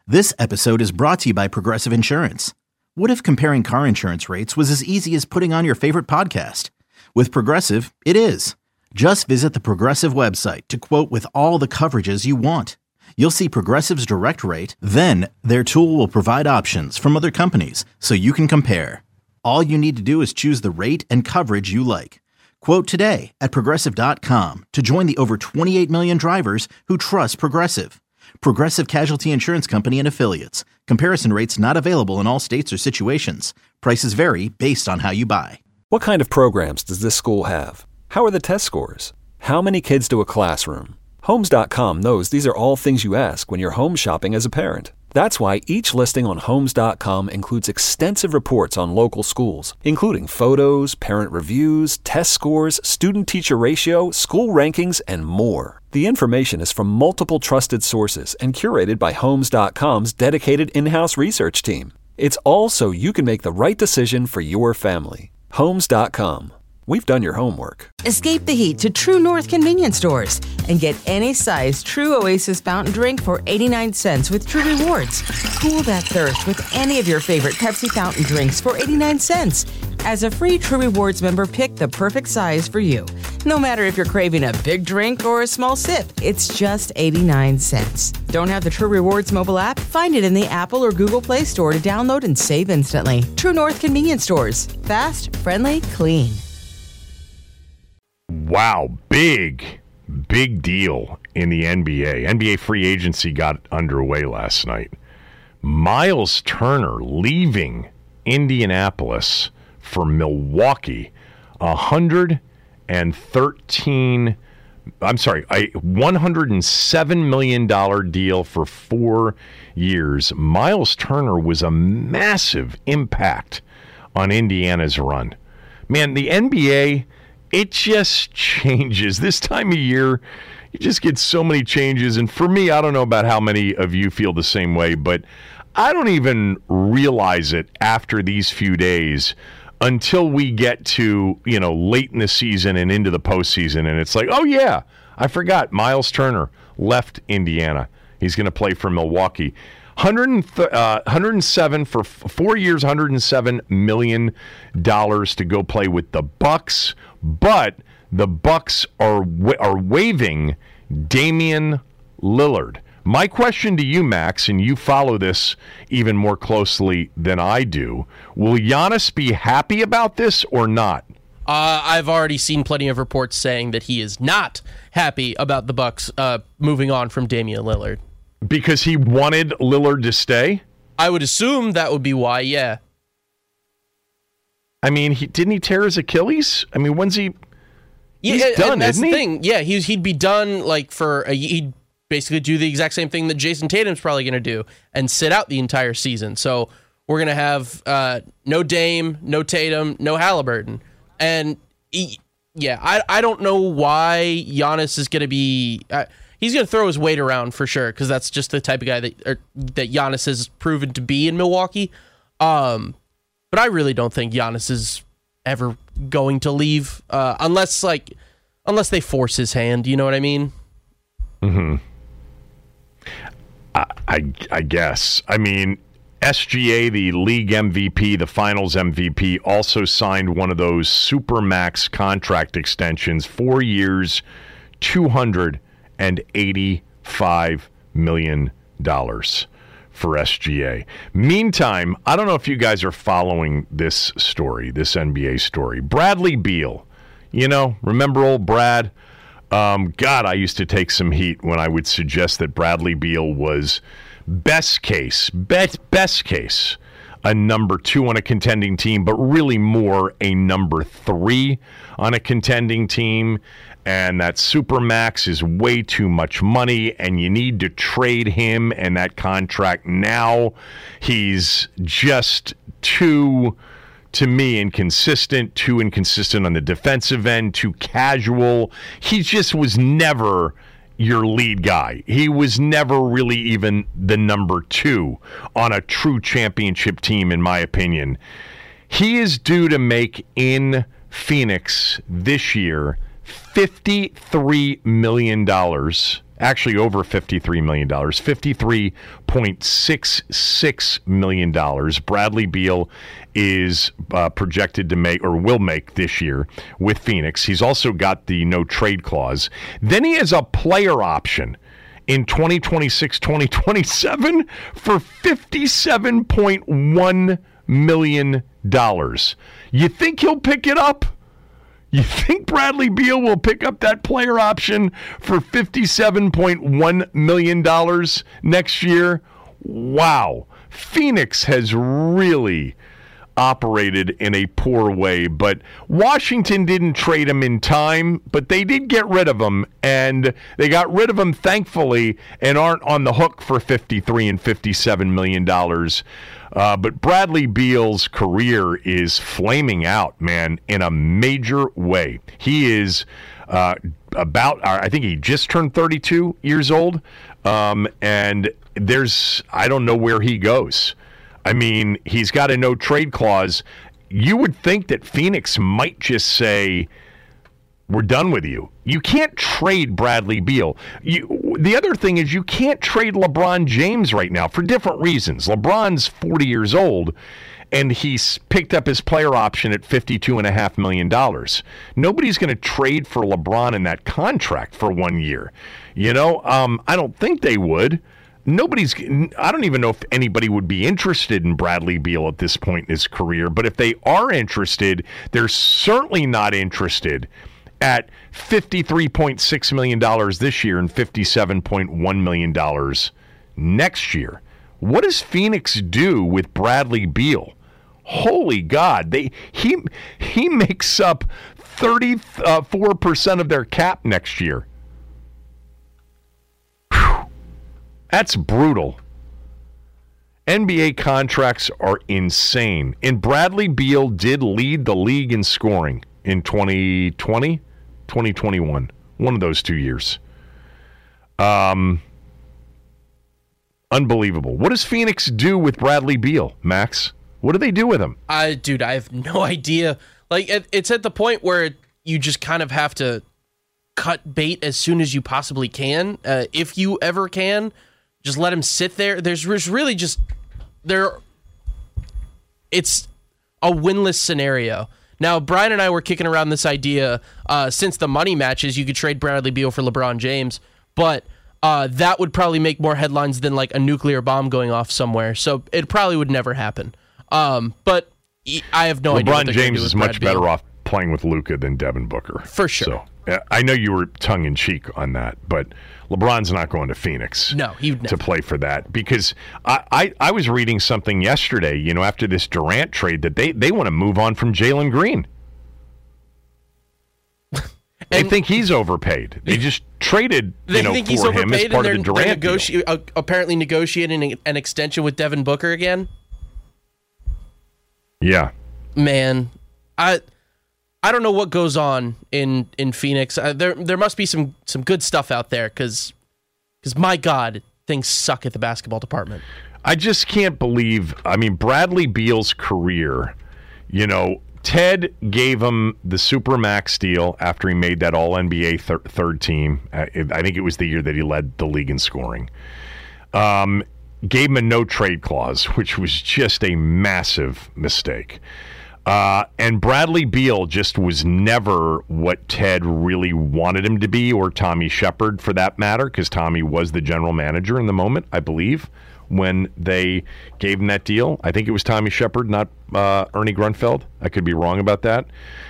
This episode is brought to you by Progressive Insurance. What if comparing car insurance rates was as easy as putting on your favorite podcast? With Progressive, it is. Just visit the Progressive website to quote with all the coverages you want. You'll see Progressive's direct rate, then their tool will provide options from other companies so you can compare. All you need to do is choose the rate and coverage you like. Quote today at Progressive.com to join the over 28 million drivers who trust Progressive. Progressive Casualty Insurance Company and Affiliates. Comparison rates not available in all states or situations. Prices vary based on how you buy. What kind of programs does this school have? How are the test scores? How many kids do a classroom? Homes.com knows these are all things you ask when you're home shopping as a parent. That's why each listing on Homes.com includes extensive reports on local schools, including photos, parent reviews, test scores, student-teacher ratio, school rankings, and more. The information is from multiple trusted sources and curated by Homes.com's dedicated in-house research team. It's all so you can make the right decision for your family. Homes.com. We've done your homework. Escape the heat to True North convenience stores and get any size True Oasis fountain drink for 89 cents with True Rewards. Cool that thirst with any of your favorite Pepsi fountain drinks for 89 cents. As a free True Rewards member, pick the perfect size for you. No matter if you're craving a big drink or a small sip, it's just 89 cents. Don't have the True Rewards mobile app? Find it in the Apple or Google Play Store to download and save instantly. True North convenience stores. Fast, friendly, clean. Wow, big deal in the NBA. NBA free agency got underway last night. Miles Turner leaving Indianapolis for Milwaukee. $107 million deal for 4 years. Miles Turner was a massive impact on Indiana's run. Man, the NBA, it just changes. This time of year, you just get so many changes. And for me, I don't know about how many of you feel the same way, but I don't even realize it after these few days until we get to, late in the season and into the postseason. And it's like, oh, yeah, I forgot Miles Turner left Indiana. He's going to play for Milwaukee. 107 for 4 years, $107 million to go play with the Bucks. But the Bucks are waiving Damian Lillard. My question to you, Max, and you follow this even more closely than I do, will Giannis be happy about this or not? I've already seen plenty of reports saying that he is not happy about the Bucks moving on from Damian Lillard. Because he wanted Lillard to stay? I would assume that would be why, yeah. I mean, didn't he tear his Achilles? I mean, when's he... He's done, that's isn't the he? thing. Yeah, he'd be done he'd basically do the exact same thing that Jason Tatum's probably going to do and sit out the entire season. So we're going to have no Dame, no Tatum, no Halliburton. And I don't know why Giannis is going to be... he's going to throw his weight around for sure because that's just the type of guy that Giannis has proven to be in Milwaukee. But I really don't think Giannis is ever going to leave unless they force his hand. You know what I mean? Mm-hmm. I guess. I mean, SGA, the league MVP, the finals MVP, also signed one of those Supermax contract extensions, 4 years, $285 million for SGA. Meantime, I don't know if you guys are following this story, this NBA story. Bradley Beal, remember old Brad? God, I used to take some heat when I would suggest that Bradley Beal was best case, a number 2 on a contending team, but really more a number 3 on a contending team. And that Supermax is way too much money, and you need to trade him and that contract now. He's just too, to me, inconsistent, too inconsistent on the defensive end, too casual. He just was never your lead guy. He was never really even the number 2 on a true championship team, in my opinion. He is due to make in Phoenix this year $53 million Actually, over $53 million, $53.66 million. Bradley Beal is projected to make, or will make this year with Phoenix. He's also got the no trade clause. Then he has a player option in 2026, 2027 for $57.1 million. You think he'll pick it up? You think Bradley Beal will pick up that player option for $57.1 million next year? Wow. Phoenix has really operated in a poor way, but Washington didn't trade him in time, but they did get rid of him, and they got rid of him, thankfully, and aren't on the hook for $53 and $57 million. But Bradley Beal's career is flaming out, man, in a major way. He is I think he just turned 32 years old, and I don't know where he goes. I mean, he's got a no-trade clause. You would think that Phoenix might just say, we're done with you. You can't trade Bradley Beal. The other thing is you can't trade LeBron James right now for different reasons. LeBron's 40 years old, and he's picked up his player option at $52.5 million. Nobody's going to trade for LeBron in that contract for 1 year. I don't think they would. I don't even know if anybody would be interested in Bradley Beal at this point in his career, but if they are interested, they're certainly not interested at $53.6 million this year and $57.1 million next year. What does Phoenix do with Bradley Beal? Holy God, he makes up 34% of their cap next year. Whew. That's brutal. NBA contracts are insane. And Bradley Beal did lead the league in scoring in 2020, 2021. One of those 2 years. Unbelievable. What does Phoenix do with Bradley Beal, Max? What do they do with him? Dude, I have no idea. Like, it's at the point where you just kind of have to cut bait as soon as you possibly can. If you ever can, just let him sit there. There's really just... It's a winless scenario. Now, Brian and I were kicking around this idea since the money matches, you could trade Bradley Beal for LeBron James, but that would probably make more headlines than like a nuclear bomb going off somewhere. So it probably would never happen. But I have no idea. LeBron James is much better off playing with Luka than Devin Booker. For sure. So I know you were tongue-in-cheek on that, but LeBron's not going to Phoenix to play for that, because I was reading something yesterday, after this Durant trade, that they want to move on from Jalen Green. They think he's overpaid. They just traded for him as part of the Durant deal. Apparently negotiating an extension with Devin Booker again. Yeah. Man, I don't know what goes on in Phoenix. There must be some good stuff out there, because my God, things suck at the basketball department. I just can't believe. I mean, Bradley Beal's career. Ted gave him the Supermax deal after he made that All-NBA third team. I think it was the year that he led the league in scoring. Gave him a no-trade clause, which was just a massive mistake. And Bradley Beal just was never what Ted really wanted him to be, or Tommy Shepard for that matter, because Tommy was the general manager in the moment, I believe, when they gave him that deal. I think it was Tommy Shepard, not Ernie Grunfeld. I could be wrong about that.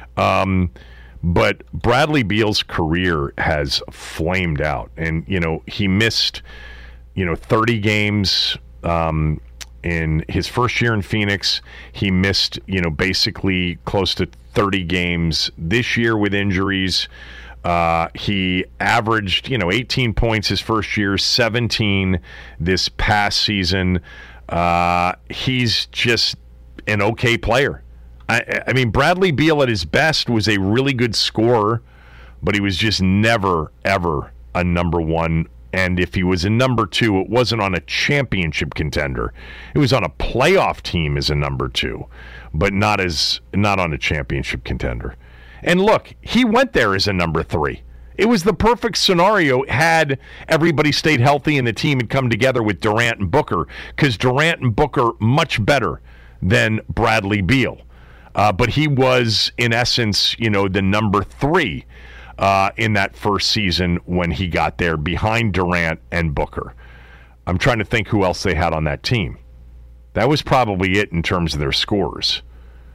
But Bradley Beal's career has flamed out. And, he missed, 30 games in his first year in Phoenix. He missed, basically close to 30 games this year with injuries. He averaged, 18 points his first year, 17 this past season. He's just an okay player. I mean, Bradley Beal at his best was a really good scorer, but he was just never, ever a number one. And if he was a number two, it wasn't on a championship contender. It was on a playoff team as a number two, but not on a championship contender. And look, he went there as a number three. It was the perfect scenario had everybody stayed healthy and the team had come together with Durant and Booker, because Durant and Booker much better than Bradley Beal. But he was, in essence, the number 3 in that first season when he got there, behind Durant and Booker. I'm trying to think who else they had on that team. That was probably it in terms of their scores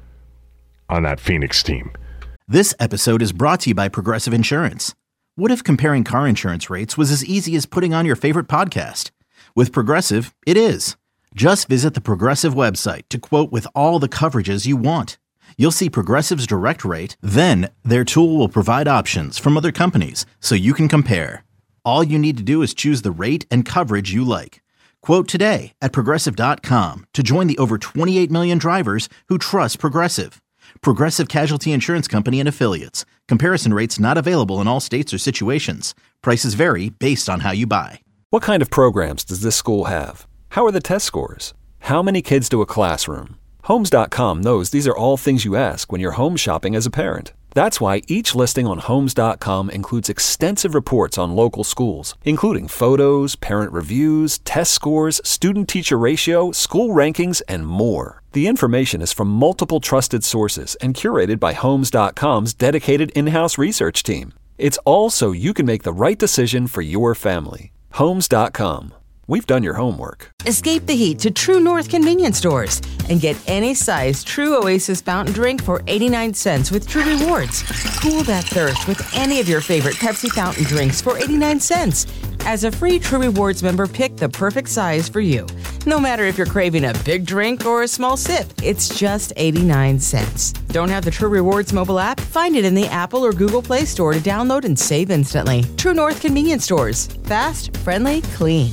on that Phoenix team. This episode is brought to you by Progressive Insurance. What if comparing car insurance rates was as easy as putting on your favorite podcast? With Progressive, it is. Just visit the Progressive website to quote with all the coverages you want. You'll see Progressive's direct rate, then their tool will provide options from other companies so you can compare. All you need to do is choose the rate and coverage you like. Quote today at Progressive.com to join the over 28 million drivers who trust Progressive. Progressive Casualty Insurance Company and Affiliates. Comparison rates not available in all states or situations. Prices vary based on how you buy. What kind of programs does this school have? How are the test scores? How many kids do a classroom? Homes.com knows these are all things you ask when you're home shopping as a parent. That's why each listing on Homes.com includes extensive reports on local schools, including photos, parent reviews, test scores, student-teacher ratio, school rankings, and more. The information is from multiple trusted sources and curated by Homes.com's dedicated in-house research team. It's all so you can make the right decision for your family. Homes.com. We've done your homework. Escape the heat to True North convenience stores and get any size True Oasis fountain drink for 89 cents with True Rewards. Cool that thirst with any of your favorite Pepsi fountain drinks for 89 cents. As a free True Rewards member, pick the perfect size for you. No matter if you're craving a big drink or a small sip, it's just 89 cents. Don't have the True Rewards mobile app? Find it in the Apple or Google Play Store to download and save instantly. True North convenience stores. Fast, friendly, clean.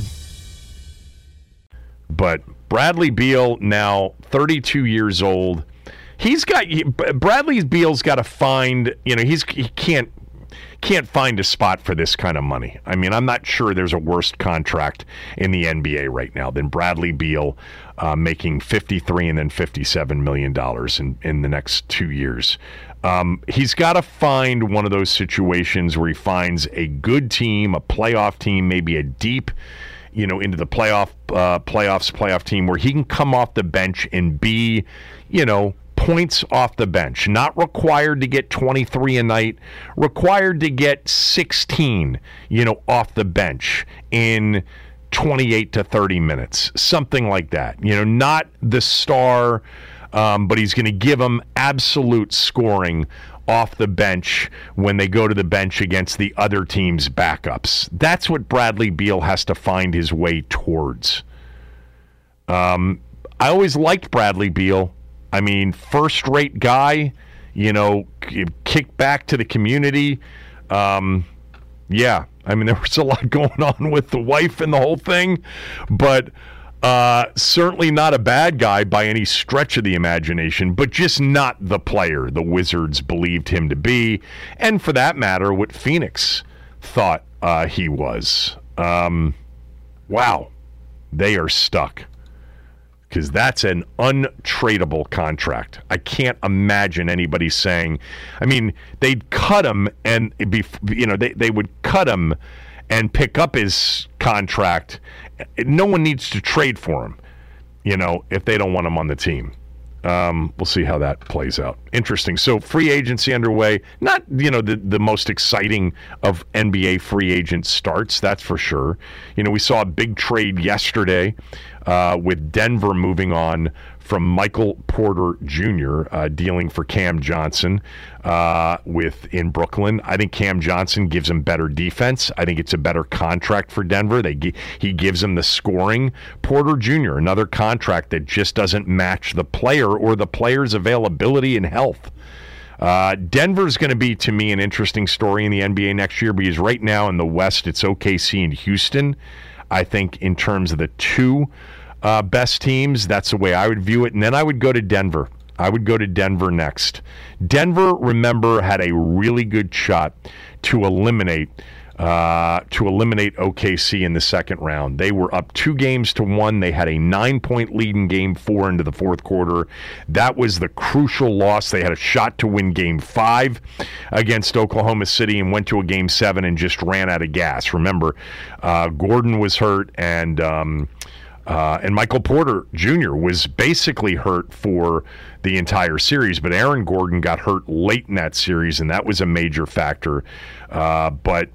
But Bradley Beal, now 32 years old, Bradley Beal's got to find, he can't find a spot for this kind of money. I mean, I'm not sure there's a worse contract in the NBA right now than Bradley Beal making $53 and then $57 million in the next 2 years. He's got to find one of those situations where he finds a good team, a playoff team, maybe a deep into the playoff team where he can come off the bench and be, points off the bench. Not required to get 23 a night, required to get 16, off the bench in 28 to 30 minutes, something like that. Not the star, but he's going to give them absolute scoring off the bench when they go to the bench against the other team's backups. That's what Bradley Beal has to find his way towards. I always liked Bradley Beal. I mean, first-rate guy, kick back to the community. Yeah, I mean, there was a lot going on with the wife and the whole thing, but certainly not a bad guy by any stretch of the imagination, but just not the player the Wizards believed him to be, and for that matter, what Phoenix thought he was. Wow, they are stuck, because that's an untradeable contract. I can't imagine anybody saying, I mean, they'd cut him, and they would cut him and pick up his contract. No one needs to trade for him, if they don't want him on the team. We'll see how that plays out. Interesting. So free agency underway. Not, the most exciting of NBA free agent starts, that's for sure. We saw a big trade yesterday with Denver moving on from Michael Porter Jr. Dealing for Cam Johnson in Brooklyn. I think Cam Johnson gives him better defense. I think it's a better contract for Denver. He gives him the scoring. Porter Jr., another contract that just doesn't match the player or the player's availability and health. Denver's going to be, to me, an interesting story in the NBA next year, because right now in the West, it's OKC and Houston. I think in terms of the two best teams, that's the way I would view it. And then I would go to Denver. I would go to Denver next. Denver, remember, had a really good shot to eliminate to eliminate OKC in the second round. They were up 2-1. They had a 9-point lead in Game 4 into the fourth quarter. That was the crucial loss. They had a shot to win Game 5 against Oklahoma City and went to a Game 7 and just ran out of gas. Remember, Gordon was hurt, and Michael Porter Jr. was basically hurt for the entire series, but Aaron Gordon got hurt late in that series, and that was a major factor. But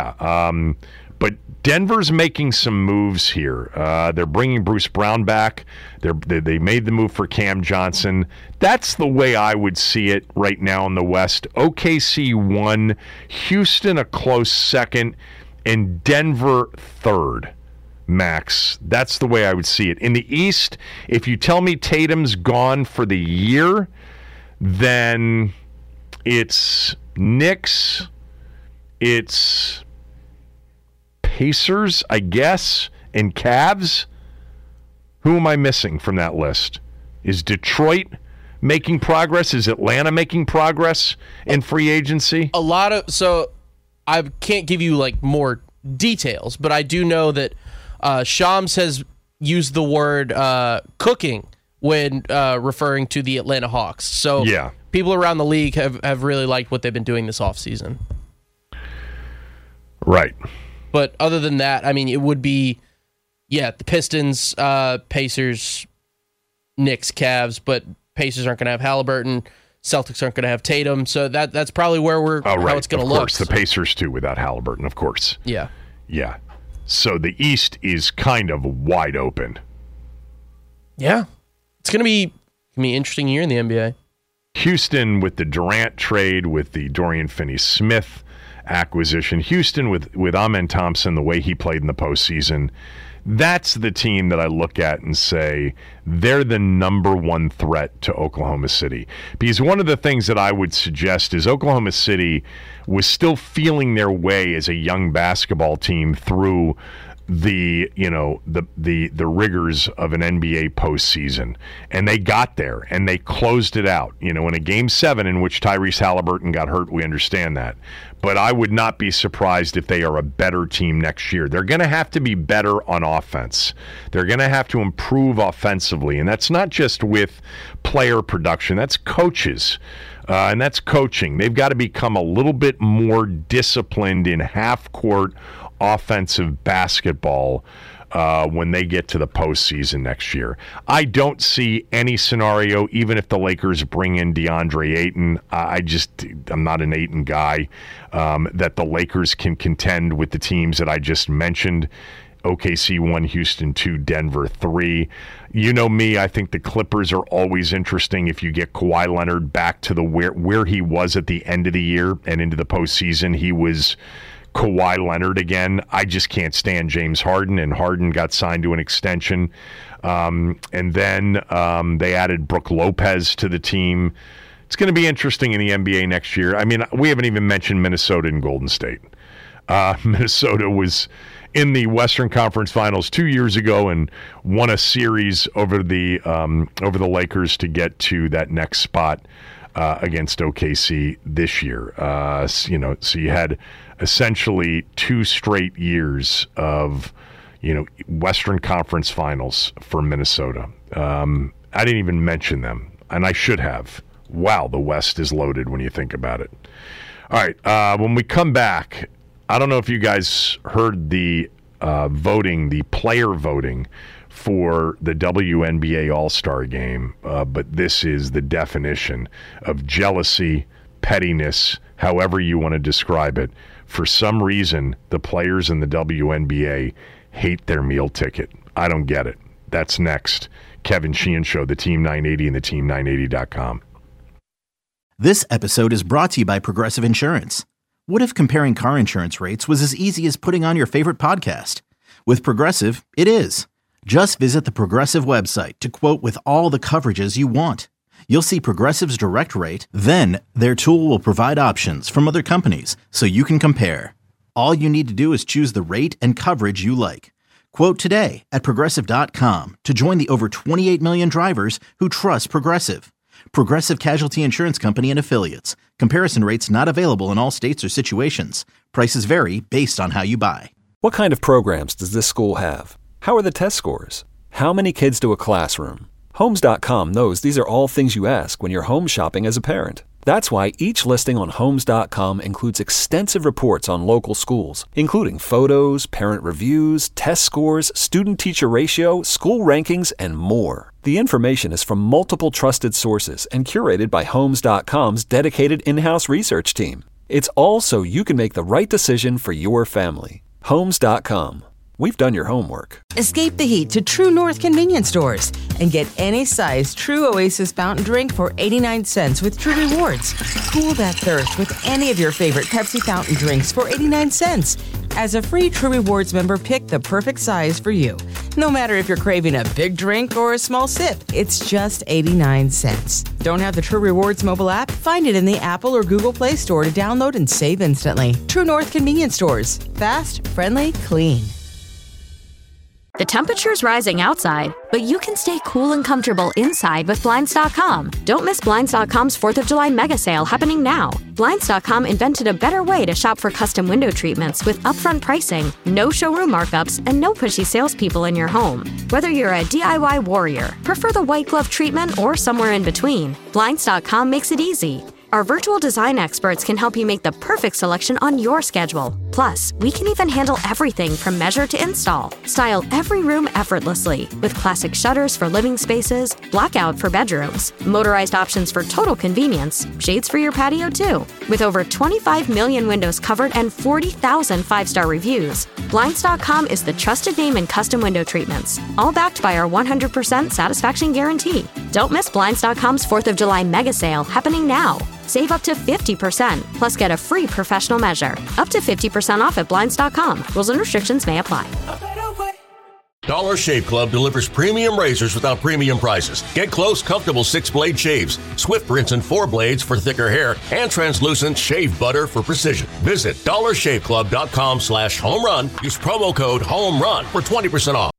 Denver's making some moves here. They're bringing Bruce Brown back. They made the move for Cam Johnson. That's the way I would see it right now in the West. OKC 1, Houston a close second, and Denver third. Max, that's the way I would see it. In the East, if you tell me Tatum's gone for the year, then it's Knicks, it's Pacers, I guess, and Cavs. Who am I missing from that list? Is Detroit making progress? Is Atlanta making progress in free agency? So I can't give you like more details, but I do know that Shams has used the word cooking when referring to the Atlanta Hawks. So yeah, people around the league have really liked what they've been doing this offseason. Right. But other than that, I mean, it would be, the Pistons, Pacers, Knicks, Cavs, but Pacers aren't going to have Halliburton. Celtics aren't going to have Tatum. So that's probably where how it's going to look. Of course, the Pacers too without Halliburton, of course. Yeah. Yeah. So the East is kind of wide open. Yeah. It's going to be an interesting year in the NBA. Houston with the Durant trade, with the Dorian Finney-Smith acquisition. Houston with Amen Thompson, the way he played in the postseason. That's the team that I look at and say they're the number one threat to Oklahoma City. Because one of the things that I would suggest is Oklahoma City was still feeling their way as a young basketball team through the rigors of an NBA postseason, and they got there and they closed it out. In a Game 7 in which Tyrese Halliburton got hurt, we understand that, but I would not be surprised if they are a better team next year. They're going to have to be better on offense. They're going to have to improve offensively, and that's not just with player production. That's coaches. And that's coaching. They've got to become a little bit more disciplined in half-court offensive basketball when they get to the postseason next year. I don't see any scenario, even if the Lakers bring in DeAndre Ayton, I'm not an Ayton guy, that the Lakers can contend with the teams that I just mentioned. OKC 1, Houston 2, Denver 3. You know me, I think the Clippers are always interesting if you get Kawhi Leonard back to where he was at the end of the year and into the postseason. He was Kawhi Leonard again. I just can't stand James Harden, and Harden got signed to an extension. And then they added Brook Lopez to the team. It's going to be interesting in the NBA next year. I mean, we haven't even mentioned Minnesota and Golden State. Minnesota was in the Western Conference Finals 2 years ago and won a series over the Lakers to get to that next spot against OKC this year. So you had essentially 2 straight years of Western Conference Finals for Minnesota. I didn't even mention them, and I should have. Wow, the West is loaded when you think about it. All right, when we come back, I don't know if you guys heard the player voting for the WNBA All-Star Game, but this is the definition of jealousy, pettiness, however you want to describe it. For some reason, the players in the WNBA hate their meal ticket. I don't get it. That's next. Kevin Sheehan Show, the Team 980 and the Team980.com. This episode is brought to you by Progressive Insurance. What if comparing car insurance rates was as easy as putting on your favorite podcast? With Progressive, it is. Just visit the Progressive website to quote with all the coverages you want. You'll see Progressive's direct rate, then their tool will provide options from other companies so you can compare. All you need to do is choose the rate and coverage you like. Quote today at Progressive.com to join the over 28 million drivers who trust Progressive. Progressive Casualty Insurance Company and Affiliates. Comparison rates not available in all states or situations. Prices vary based on how you buy. What kind of programs does this school have? How are the test scores? How many kids do a classroom? Homes.com knows these are all things you ask when you're home shopping as a parent. That's why each listing on Homes.com includes extensive reports on local schools, including photos, parent reviews, test scores, student-teacher ratio, school rankings, and more. The information is from multiple trusted sources and curated by Homes.com's dedicated in-house research team. It's all so you can make the right decision for your family. Homes.com. We've done your homework. Escape the heat to True North convenience stores and get any size True Oasis fountain drink for 89 cents with True Rewards. Cool that thirst with any of your favorite Pepsi fountain drinks for 89 cents. As a free True Rewards member, pick the perfect size for you. No matter if you're craving a big drink or a small sip, it's just 89 cents. Don't have the True Rewards mobile app? Find it in the Apple or Google Play Store to download and save instantly. True North convenience stores. Fast, friendly, clean. The temperature's rising outside, but you can stay cool and comfortable inside with Blinds.com. Don't miss Blinds.com's 4th of July mega sale happening now. Blinds.com invented a better way to shop for custom window treatments with upfront pricing, no showroom markups, and no pushy salespeople in your home. Whether you're a DIY warrior, prefer the white glove treatment, or somewhere in between, Blinds.com makes it easy. Our virtual design experts can help you make the perfect selection on your schedule. Plus, we can even handle everything from measure to install. Style every room effortlessly with classic shutters for living spaces, blackout for bedrooms, motorized options for total convenience, shades for your patio too. With over 25 million windows covered and 40,000 5-star reviews, Blinds.com is the trusted name in custom window treatments, all backed by our 100% satisfaction guarantee. Don't miss Blinds.com's 4th of July mega sale happening now. Save up to 50%, plus get a free professional measure. Up to 50% off at Blinds.com. Rules and restrictions may apply. Dollar Shave Club delivers premium razors without premium prices. Get close, comfortable 6-blade shaves, swift rinse and 4 blades for thicker hair, and translucent shave butter for precision. Visit dollarshaveclub.com/homerun. Use promo code HOMERUN for 20% off.